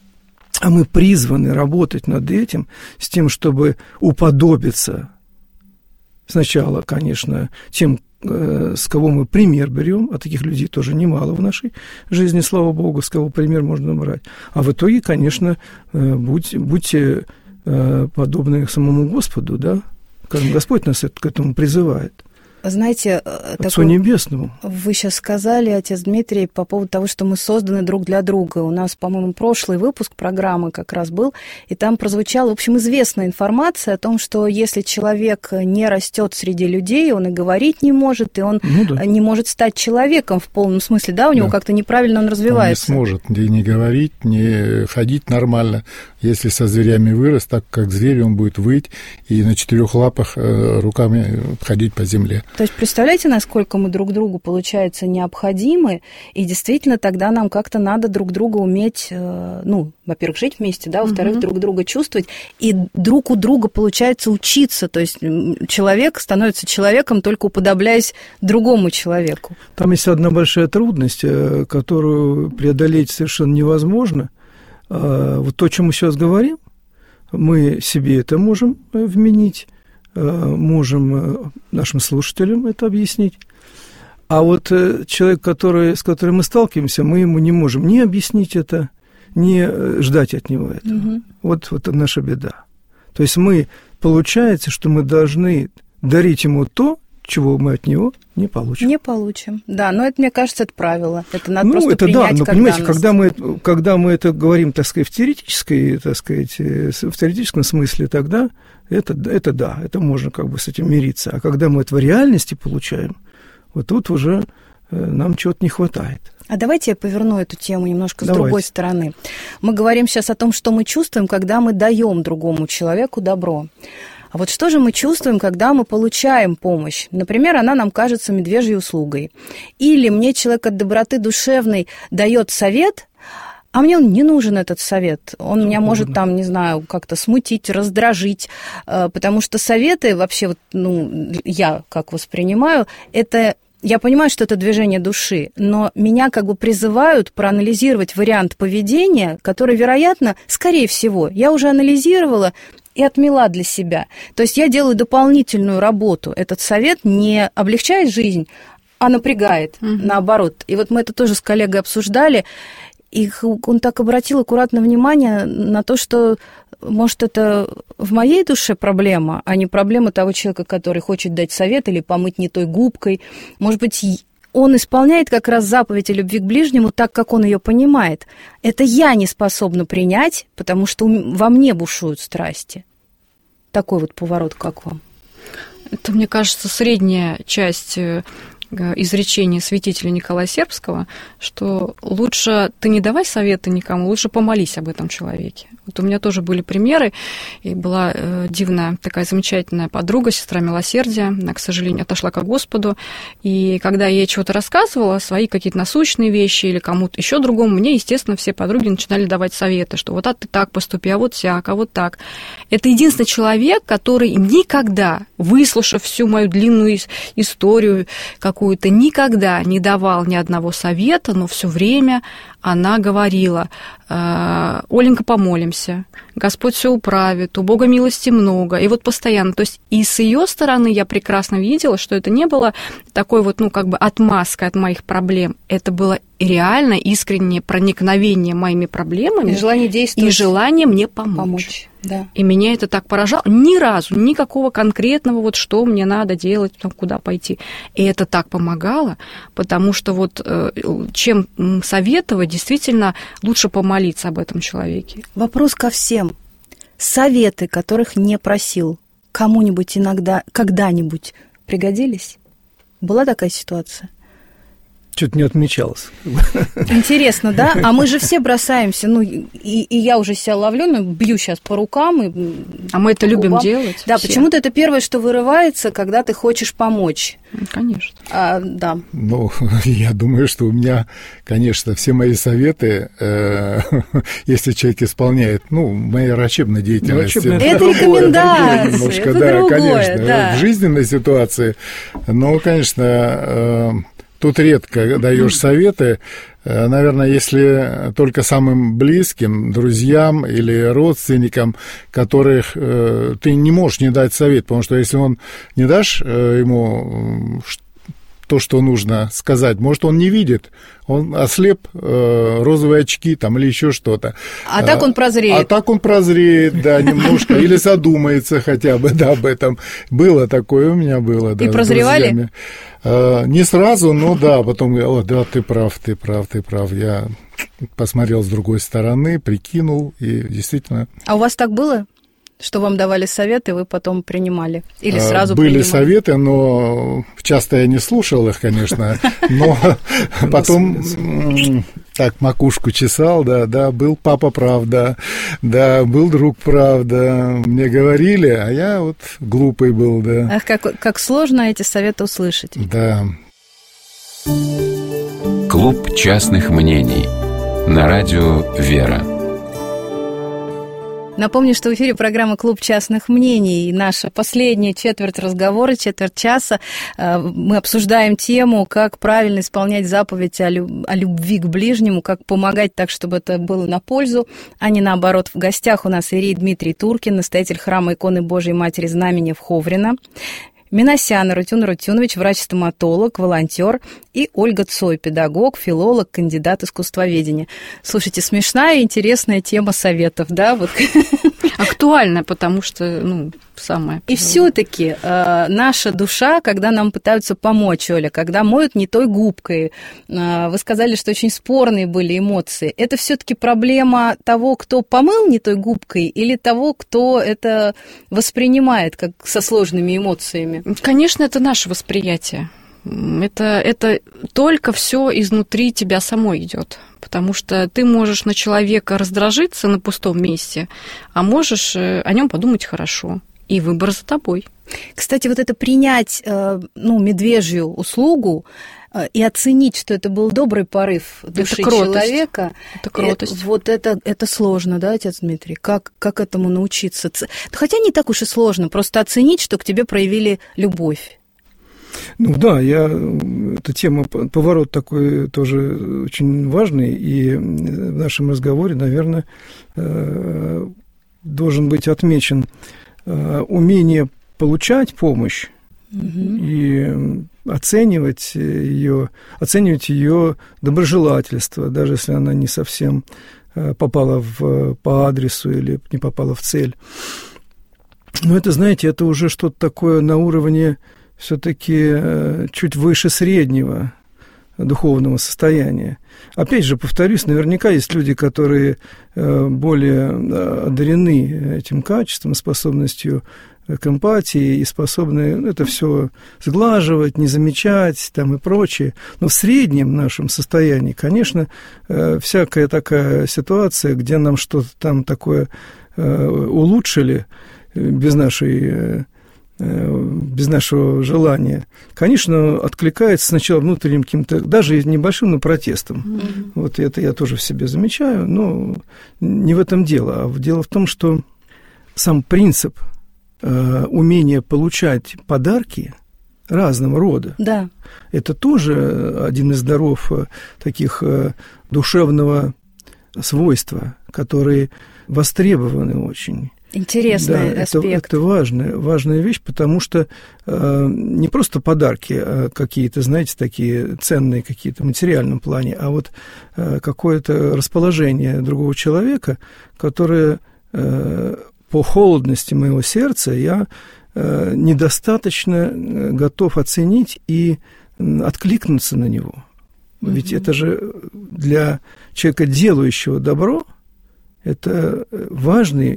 А мы призваны работать над этим, с тем, чтобы уподобиться сначала, конечно, тем, с кого мы пример берем, а таких людей тоже немало в нашей жизни, слава богу, с кого пример можно брать. А в итоге, конечно, будь, будьте подобны самому Господу, да? Скажем, Господь нас к этому призывает. Знаете, Отцу такой, Небесному. Вы сейчас сказали, отец Дмитрий, по поводу того, что мы созданы друг для друга. У нас, по-моему, прошлый выпуск программы как раз был, и там прозвучала, в общем, известная информация о том, что если человек не растет среди людей, он и говорить не может, и он ну, да. не может стать человеком в полном смысле, да, у него да. как-то неправильно он развивается. Он не сможет ни, ни говорить, ни ходить нормально. Если со зверями вырос, так как зверь, он будет выть и на четырех лапах э, руками ходить по земле. То есть представляете, насколько мы друг другу, получается, необходимы, и действительно тогда нам как-то надо друг друга уметь, ну, во-первых, жить вместе, да, во-вторых, угу. друг друга чувствовать, и друг у друга, получается, учиться, то есть человек становится человеком, только уподобляясь другому человеку. Там есть одна большая трудность, которую преодолеть совершенно невозможно. Вот то, о чем мы сейчас говорим, мы себе это можем вменить, можем нашим слушателям это объяснить. А вот человек, который, с которым мы сталкиваемся, мы ему не можем ни объяснить это, ни ждать от него этого. Угу. Вот, вот это наша беда. То есть мы, получается, что мы должны дарить ему то, чего мы от него не получим. Не получим, да, но это, мне кажется, это правило. Это надо ну, просто это принять, да, но как понимаете, данность. когда мы, когда мы это говорим, так сказать, в теоретической, так сказать, в теоретическом смысле, тогда это, это да, это можно как бы с этим мириться. А когда мы это в реальности получаем, вот тут уже нам чего-то не хватает. А давайте я поверну эту тему немножко с давайте. другой стороны. Мы говорим сейчас о том, что мы чувствуем, когда мы даем другому человеку добро. А вот что же мы чувствуем, когда мы получаем помощь? Например, она нам кажется медвежьей услугой. Или мне человек от доброты душевной дает совет, а мне он не нужен, этот совет. Он Что меня угодно. Может там, не знаю, как-то смутить, раздражить, потому что советы вообще, вот, ну, я как воспринимаю, это... Я понимаю, что это движение души, но меня как бы призывают проанализировать вариант поведения, который, вероятно, скорее всего, я уже анализировала и отмела для себя. То есть я делаю дополнительную работу. Этот совет не облегчает жизнь, а напрягает, угу. наоборот. И вот мы это тоже с коллегой обсуждали, и он так обратил аккуратно внимание на то, что, может, это в моей душе проблема, а не проблема того человека, который хочет дать совет или помыть не той губкой. Может быть, он исполняет как раз заповедь о любви к ближнему так, как он ее понимает. Это я не способна принять, потому что во мне бушуют страсти. Такой вот поворот, как вам? Это, мне кажется, средняя часть изречение святителя Николая Сербского, что лучше ты не давай советы никому, лучше помолись об этом человеке. Вот у меня тоже были примеры, и была э, дивная такая замечательная подруга, сестра милосердия, она, к сожалению, отошла ко Господу, и когда я ей чего-то рассказывала, свои какие-то насущные вещи или кому-то еще другому, мне, естественно, все подруги начинали давать советы, что вот а ты так поступи, а вот сяк, а вот так. Это единственный человек, который никогда, выслушав всю мою длинную историю, какую-то, никогда не давал ни одного совета, но все время она говорила: Оленька, помолимся, Господь все управит, у Бога милости много. И вот постоянно, то есть и с ее стороны я прекрасно видела, что это не было такой вот, ну, как бы отмазкой от моих проблем, это было реально искреннее проникновение моими проблемами и желание действовать, и желание мне помочь. помочь. Да. И меня это так поражало. Ни разу, никакого конкретного, вот что мне надо делать, там, куда пойти. И это так помогало, потому что вот чем советовать, действительно лучше помолиться об этом человеке. Вопрос ко всем. советы, которых не просил, кому-нибудь иногда, когда-нибудь пригодились? Была такая ситуация? Что-то не отмечалось. Интересно, да? А мы же все бросаемся, ну, и, и я уже себя ловлю, ну, бью сейчас по рукам. И, а мы это любим губам. делать. Да, все. Почему-то это первое, что вырывается, когда ты хочешь помочь. Конечно. А, да. Ну, я думаю, что у меня, конечно, все мои советы, э, если человек исполняет, ну, моя врачебная деятельность. Врачебная, это это рекомендации, немножко, это да, другое, конечно, да. в жизненной ситуации. Но, конечно, э, тут редко даешь советы. Наверное, если только самым близким, друзьям или родственникам, которых э, ты не можешь не дать совет, потому что если он не дашь э, ему то, что нужно сказать, может, он не видит, он ослеп, э, розовые очки там или еще что-то. А, а так он прозреет. А так он прозреет, да, немножко, или задумается хотя бы, да, об этом. Было такое у меня, было, да. И прозревали? Не сразу, но да, потом, о, да, ты прав, ты прав, ты прав. Я посмотрел с другой стороны, прикинул, и действительно... А у вас так было? Что вам давали советы, вы потом принимали? Или сразу Были принимали? советы, но часто я не слушал их, конечно, но потом так макушку чесал, да, да, был папа прав, да, да, был друг прав, да, мне говорили, а я вот глупый был, да. Ах, как, как сложно эти советы услышать. Да. Клуб частных мнений на радио «Вера». Напомню, что в эфире программа «Клуб частных мнений». И наша последняя четверть разговора, четверть часа, мы обсуждаем тему, как правильно исполнять заповедь о любви к ближнему, как помогать так, чтобы это было на пользу, а не наоборот. В гостях у нас иерей Дмитрий Туркин, настоятель храма иконы Божией Матери Знамения в Ховрино, Минасян Арутюн Арутюнович, врач-стоматолог, волонтер, и Ольга Цой, педагог, филолог, кандидат искусствоведения. Слушайте, смешная и интересная тема советов, да? Вот. Актуальная, потому что, ну, самое... И все-таки э, наша душа, когда нам пытаются помочь, Оля, когда моют не той губкой, э, вы сказали, что очень спорные были эмоции, это все-таки проблема того, кто помыл не той губкой, или того, кто это воспринимает как со сложными эмоциями? Конечно, это наше восприятие. Это, это только все изнутри тебя самой идет. Потому что ты можешь на человека раздражиться на пустом месте, а можешь о нем подумать хорошо. И выбор за тобой. Кстати, вот это принять, ну, медвежью услугу и оценить, что это был добрый порыв души это человека. Это кротость. Это, вот это, это сложно, да, отец Дмитрий? Как, как этому научиться? Хотя не так уж и сложно, просто оценить, что к тебе проявили любовь. Ну да, я, эта тема, поворот такой тоже очень важный, и в нашем разговоре, наверное, должен быть отмечен умение получать помощь угу. и оценивать ее, оценивать ее доброжелательство, даже если она не совсем попала в, по адресу или не попала в цель. Но это, знаете, это уже что-то такое на уровне все-таки чуть выше среднего духовного состояния. Опять же, повторюсь, наверняка есть люди, которые более одарены этим качеством, способностью к эмпатии и способны это все сглаживать, не замечать там, и прочее. Но в среднем нашем состоянии, конечно, всякая такая ситуация, где нам что-то там такое улучшили без нашей... без нашего желания, конечно, откликается сначала внутренним каким-то, даже небольшим, но протестом. Mm-hmm. Вот это я тоже в себе замечаю, но не в этом дело, а дело в том, что сам принцип э, умения получать подарки разного рода, да. это тоже один из даров таких э, душевного свойства, которые востребованы очень. Интересный да, аспект. Это, это важная, важная вещь, потому что э, не просто подарки а какие-то, знаете, такие ценные какие-то в материальном плане, а вот э, какое-то расположение другого человека, которое э, по холодности моего сердца я э, недостаточно готов оценить и откликнуться на него. Mm-hmm. Ведь это же для человека, делающего добро, это важный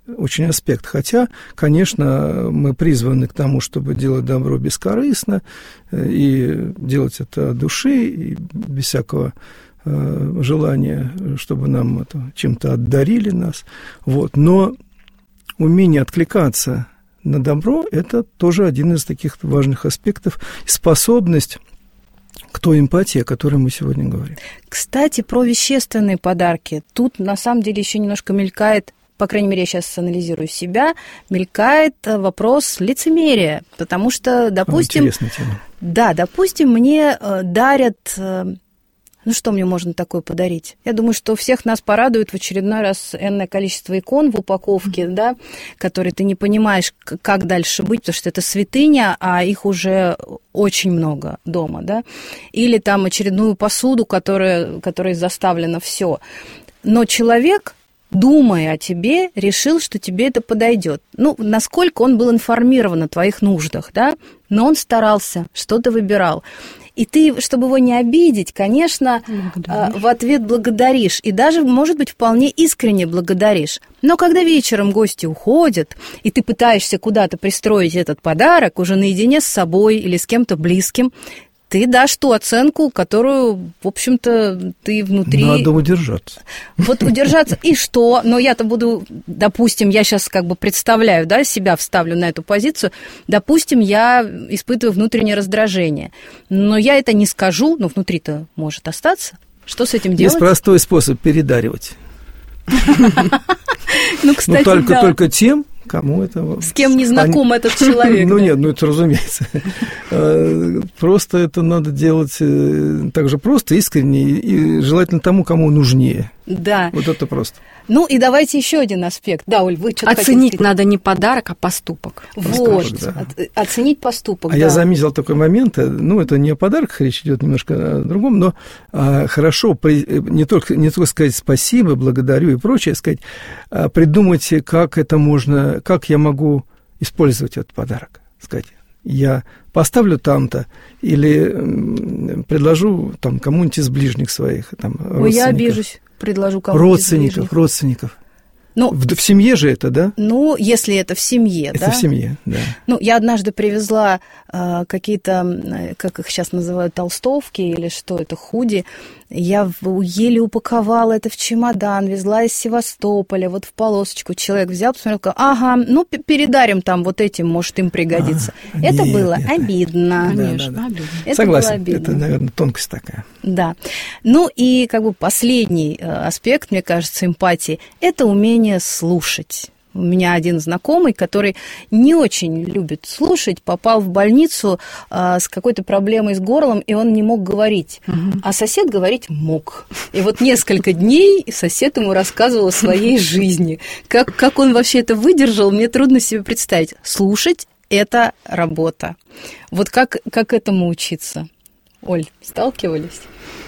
очень аспект. Хотя, конечно, мы призваны к тому, чтобы делать добро бескорыстно и делать это от души, и без всякого желания, чтобы нам это чем-то отдарили нас. Вот. Но умение откликаться на добро – это тоже один из таких важных аспектов. Способность к той эмпатии, о которой мы сегодня говорим. Кстати, про вещественные подарки. Тут, на самом деле, еще немножко мелькает, по крайней мере, я сейчас анализирую себя, мелькает вопрос лицемерия. Потому что, допустим... Интересная тема. Да, допустим, мне дарят... Ну, что мне можно такое подарить? Я думаю, что всех нас порадует в очередной раз энное количество икон в упаковке, mm-hmm. да, которые ты не понимаешь, как дальше быть, потому что это святыня, а их уже очень много дома, да. Или там очередную посуду, которая, которой заставлено все. Но человек, думая о тебе, решил, что тебе это подойдет. Ну, насколько он был информирован о твоих нуждах, да, но он старался, что-то выбирал. И ты, чтобы его не обидеть, конечно, благодаришь. В ответ благодаришь. И даже, может быть, вполне искренне благодаришь. Но когда вечером гости уходят, и ты пытаешься куда-то пристроить этот подарок уже наедине с собой или с кем-то близким, ты дашь ту оценку, которую, в общем-то, ты внутри... Надо удержаться. Вот удержаться, и что? Но я-то буду, допустим, я сейчас как бы представляю, да, себя вставлю на эту позицию, допустим, я испытываю внутреннее раздражение, но я это не скажу, но внутри-то может остаться. Что с этим делать? Есть простой способ передаривать. Ну, кстати, только, да. только тем, кому это... С кем не знаком этот человек. Ну, нет, ну, это разумеется. Просто это надо делать так же просто, искренне, и желательно тому, кому нужнее. Да. Вот это просто. Ну, и давайте еще один аспект. Да, Оль, вы что-то оценить надо не подарок, а поступок. Вот, поступок, да. Оценить поступок, А да. я заметил такой момент, ну, это не о подарках, речь идет немножко о другом, но а, хорошо не только, не только сказать спасибо, благодарю и прочее, сказать, а, придумать, как это можно, как я могу использовать этот подарок. Сказать, я поставлю там-то или предложу там кому-нибудь из ближних своих. Там, Ой, я обижусь. Предложу кому-то родственников, родственников. Ну, в, в семье же это, да? Ну, если это в семье, это да. в семье, да. Ну, я однажды привезла э, какие-то, как их сейчас называют, толстовки или что это, худи. Я еле упаковала это в чемодан, везла из Севастополя, вот в полосочку. Человек взял, посмотрел, ага, ну, передарим там вот этим, может, им пригодится. А, это нет, было нет, обидно. Конечно, да, да, да. обидно. Это Согласен, было обидно. Это, наверное, тонкость такая. Да. Ну, и как бы последний аспект, мне кажется, эмпатии – это умение слушать. У меня один знакомый, который не очень любит слушать, попал в больницу а, с какой-то проблемой с горлом, и он не мог говорить. Uh-huh. А сосед говорить мог. И вот несколько дней сосед ему рассказывал о своей жизни. Как, как он вообще это выдержал, мне трудно себе представить. Слушать – это работа. Вот как, как этому учиться? Оль, сталкивались?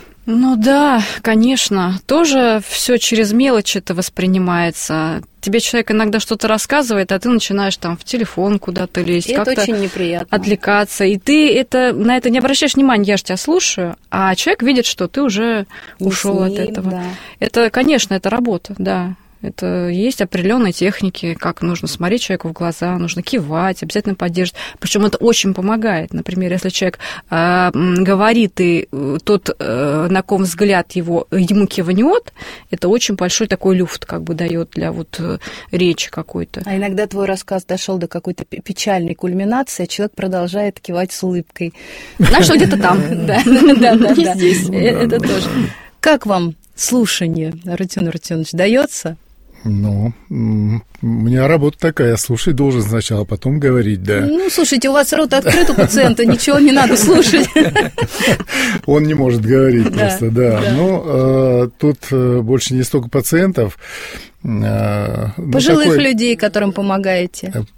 Ну да, конечно, тоже все через мелочи это воспринимается. Тебе человек иногда что-то рассказывает, а ты начинаешь там в телефон куда-то лезть, это как-то очень неприятно. Отвлекаться. И ты это, на это не обращаешь внимания, я же тебя слушаю, а человек видит, что ты уже ушел от этого. Да. Это, конечно, это работа, да. Это есть определенные техники, как нужно смотреть человеку в глаза, нужно кивать, обязательно поддерживать. Причем это очень помогает. Например, если человек э, говорит, и тот, э, на ком взгляд его, ему кивнет, это очень большой такой люфт как бы дает для вот речи какой-то. А иногда твой рассказ дошел до какой-то печальной кульминации, а человек продолжает кивать с улыбкой. Знаешь, что где-то там. Да, да, да. Здесь. Это тоже. Как вам слушание, Родион Родионович, дается? Ну, у меня работа такая, слушать должен сначала, потом говорить, да. Ну, слушайте, у вас рот открыт у пациента, ничего не надо слушать. Он не может говорить да, просто, да. да. Но э, тут э, больше не столько пациентов. Э, Пожилых такой, людей, которым помогаете. Э,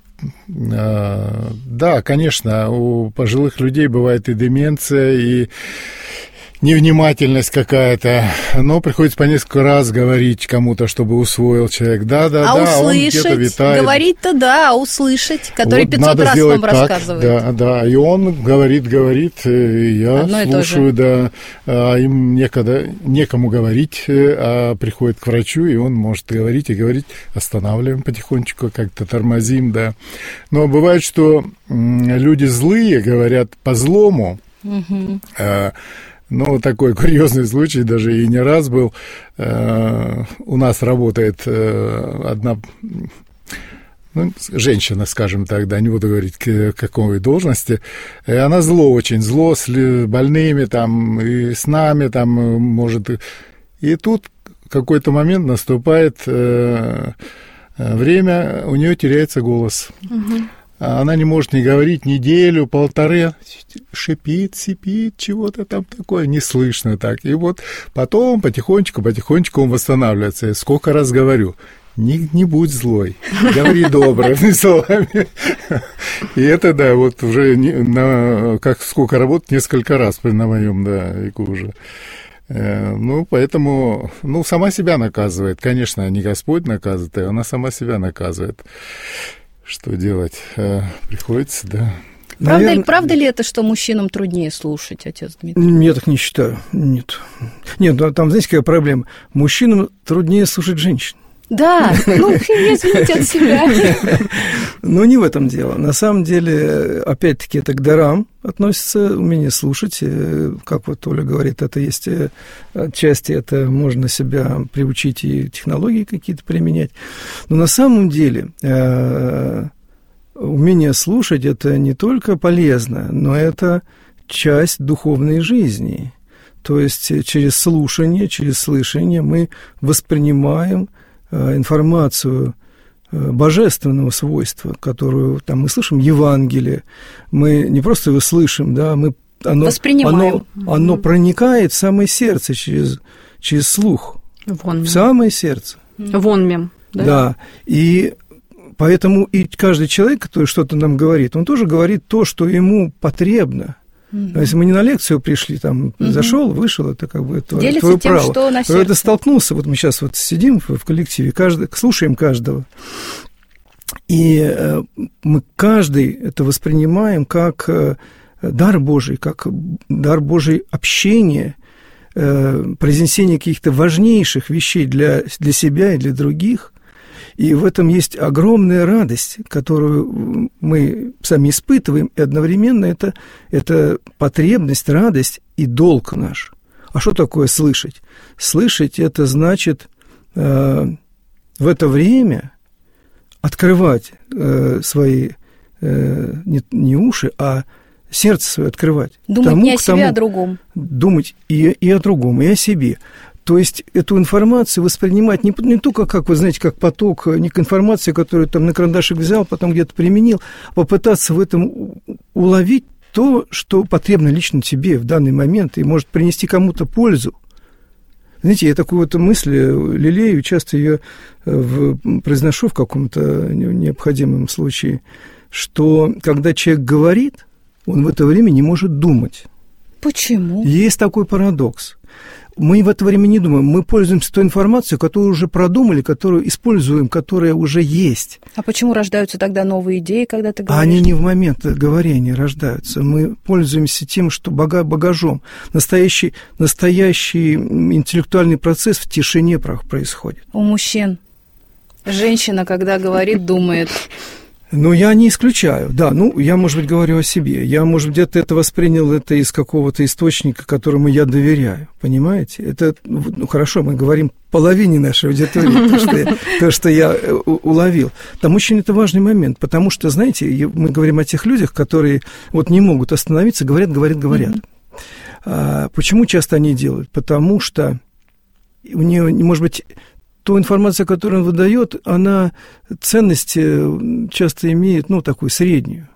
Да, конечно, у пожилых людей бывает и деменция, и невнимательность какая-то, но приходится по несколько раз говорить кому-то, чтобы усвоил человек. Да, да, а да, услышать, он где-то витает. Говорить-то да, а услышать, который вот пятьсот раз вам так, рассказывает. Да, да, и он говорит, говорит, и я Одно слушаю, да, а им некогда, некому говорить, а приходит к врачу, и он может говорить и говорить, останавливаем потихонечку, как-то тормозим, да. Но бывает, что люди злые говорят по-злому. Угу. А, ну, такой курьезный случай, даже и не раз был. А, у нас работает а, одна... Ну, женщина, скажем так, да, не буду говорить, к какой должности, и она зло очень, зло с больными, там, и с нами, там, может... И тут какой-то момент наступает э, время, у нее теряется голос. Угу. Она не может ни говорить неделю, полторы, шипит, сипит, чего-то там такое, не слышно так. И вот потом потихонечку, потихонечку он восстанавливается. Я сколько раз говорю, не, не будь злой, говори добрыми словами. И это, да, вот уже не, на, как сколько работать, несколько раз на моем, да, веку уже. Ну, поэтому, ну, сама себя наказывает. Конечно, не Господь наказывает, а она сама себя наказывает. Что делать? Приходится, да. Правда, Наверное... правда ли это, что мужчинам труднее слушать, отец Дмитрий? Я так не считаю. Нет. Нет, там, знаете, какая проблема? Мужчинам труднее слушать женщин. Да, ну, извините от себя. Но не в этом дело. На самом деле, опять-таки, это к дарам относится, умение слушать. Как вот Оля говорит, это есть отчасти, это можно себя приучить и технологии какие-то применять. Но на самом деле умение слушать – это не только полезно, но это часть духовной жизни. То есть через слушание, через слышание мы воспринимаем информацию божественного свойства, которую там мы слышим, Евангелие, мы не просто его слышим, да, мы оно, оно, оно проникает в самое сердце через, через слух, Вон в самое сердце. Вонмем, да? Да, и поэтому и каждый человек, который что-то нам говорит, он тоже говорит то, что ему потребно. Mm-hmm. Если мы не на лекцию пришли, там, mm-hmm. зашел, вышел, это как бы твое, твое тем, право. Что на сердце. Это столкнулся, вот мы сейчас вот сидим в, в коллективе, каждый, слушаем каждого, и э, мы каждый это воспринимаем как э, дар Божий, как дар Божий общения, э, произнесения каких-то важнейших вещей для, для себя и для других. И в этом есть огромная радость, которую мы сами испытываем, и одновременно это, это потребность, радость и долг наш. А что такое слышать? Слышать – это значит э, в это время открывать э, свои э, не, не уши, а сердце свое открывать. Думать тому, не о себе, тому, а о другом. Думать и, и о другом, и о себе. То есть эту информацию воспринимать не, не только, как вы знаете, как поток, не к информации, которую там на карандашик взял, потом где-то применил, а попытаться в этом уловить то, что потребно лично тебе в данный момент и может принести кому-то пользу. Знаете, я такую вот мысль лелею, часто ее произношу в каком-то необходимом случае, что когда человек говорит, он в это время не может думать. Почему? Есть такой парадокс. Мы в это время не думаем, мы пользуемся той информацией, которую уже продумали, которую используем, которая уже есть. А почему рождаются тогда новые идеи, когда ты говоришь? Они не в момент говорения рождаются. Мы пользуемся тем, что багажом. Настоящий, настоящий интеллектуальный процесс в тишине происходит. У мужчин женщина, когда говорит, думает... Ну, я не исключаю, да, ну, я, может быть, говорю о себе, я, может, где-то это воспринял, это из какого-то источника, которому я доверяю, понимаете? Это, ну, хорошо, мы говорим половине нашей аудитории, то, что я, то, что я уловил. Там очень это важный момент, потому что, знаете, мы говорим о тех людях, которые вот не могут остановиться, говорят, говорят, говорят. Mm-hmm. А, почему часто они делают? Потому что у нее, может быть... Ту информацию, которую он выдает, она ценность часто имеет, ну, такую среднюю.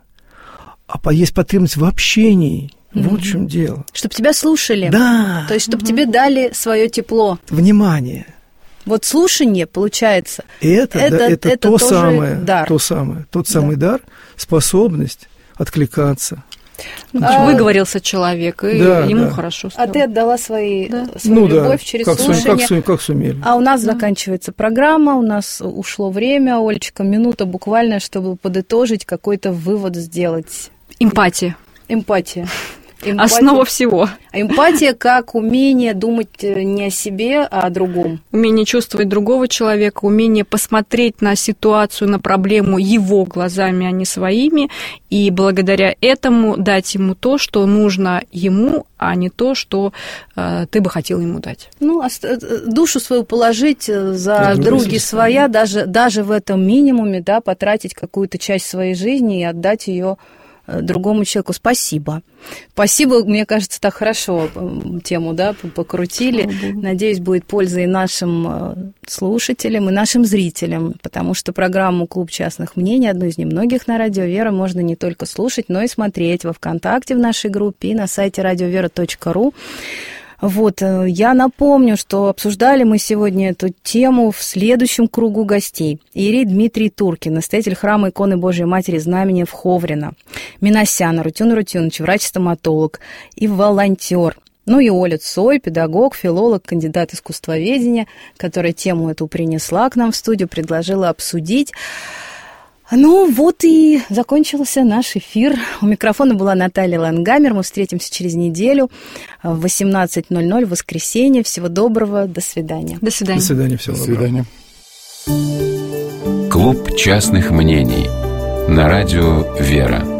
А есть потребность в общении. Mm-hmm. Вот в чем дело. Чтобы тебя слушали. Да. То есть, чтобы mm-hmm. тебе дали свое тепло. Внимание. Вот слушание, получается. Это, это, да, это, это то, самое, дар. то самое. Тот самый да. дар, способность откликаться. А, выговорился человек, и да, ему да. хорошо стало. А ты отдала свои, да. свою ну, любовь да. через как слушание. Как, как сумели. А у нас да. заканчивается программа, у нас ушло время, Олечка, минута буквально, чтобы подытожить, какой-то вывод сделать. Эмпатия. Эмпатия. Эмпатия. Основа всего. Эмпатия как умение думать не о себе, а о другом. Умение чувствовать другого человека, умение посмотреть на ситуацию, на проблему его глазами, а не своими, и благодаря этому дать ему то, что нужно ему, а не то, что э, ты бы хотел ему дать. Ну, душу свою положить за други своя, даже, даже в этом минимуме, да, потратить какую-то часть своей жизни и отдать ее другому человеку. Спасибо. Спасибо, мне кажется, так хорошо тему, да, покрутили. Надеюсь, будет польза и нашим слушателям, и нашим зрителям, потому что программу «Клуб частных мнений», одну из немногих на Радио Вера, можно не только слушать, но и смотреть во ВКонтакте в нашей группе и на сайте радиовера точка ру. Вот, я напомню, что обсуждали мы сегодня эту тему в следующем кругу гостей. Иерей Дмитрий Туркин, настоятель храма иконы Божией Матери Знамения в Ховрино, Минасян Арутюн Арутюнович, врач-стоматолог и волонтер. Ну и Оля Цой, педагог, филолог, кандидат искусствоведения, которая тему эту принесла к нам в студию, предложила обсудить. Ну, вот и закончился наш эфир. У микрофона была Наталья Лангамер. Мы встретимся через неделю в восемнадцать ноль ноль в воскресенье. Всего доброго. До свидания. До свидания. До свидания. Всего До доброго. свидания. Клуб частных мнений на Радио Вера.